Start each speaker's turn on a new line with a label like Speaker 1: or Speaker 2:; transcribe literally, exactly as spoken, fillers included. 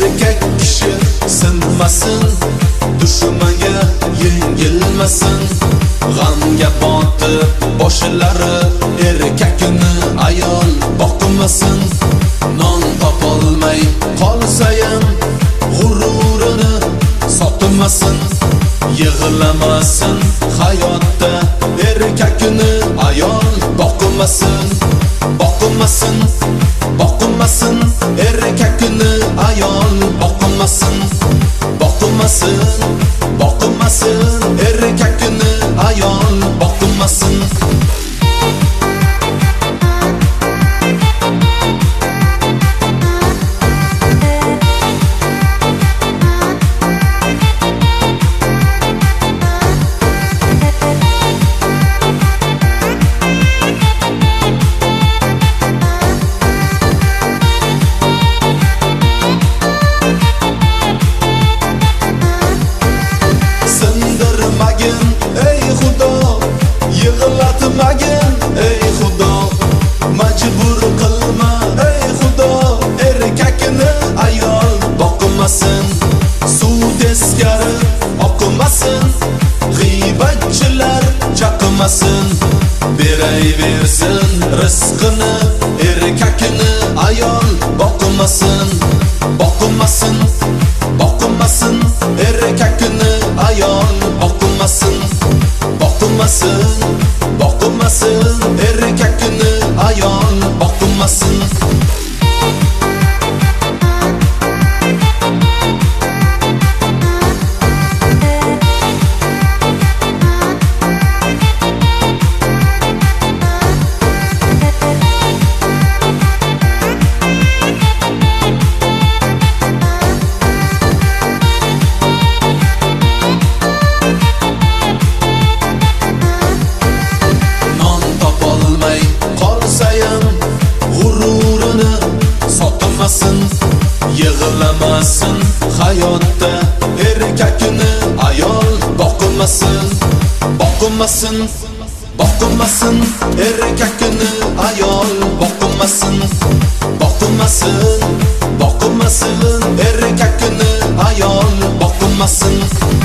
Speaker 1: erkak kishi sinmasin, dushmanga yengilmasin. G'amga botib boshlari erkakni ayol boqmasin. Non topolmay qolsa ham g'ururini sotmasin. Yig'lamasin hayotda erkakni ayol boqmasin. Boqmasin, boqmasin erkakni ayol boqmasin. Boqmasin, boqmasin erkakni ayol boqmasin. Ey Xudo, yig'latmagin ey Xudo, majbur qilma ey Xudo, erkakni ayol boqmasin. Suv teskari oqmasin, g'iybatchilar chaqmasin. Berayversin rizqini erkakni ayol boqmasin. Boqmasin, boqmasin erkakni ayol boqmasin. Boqmasin, boqmasin erkakni ayol boqmasin. G'ururini sotmasin. Yig'lamasin hayotda erkakni ayol boqmasin. Boqmasin, boqmasin erkakni ayol boqmasin. Boqmasin, boqmasin erkakni ayol boqmasin.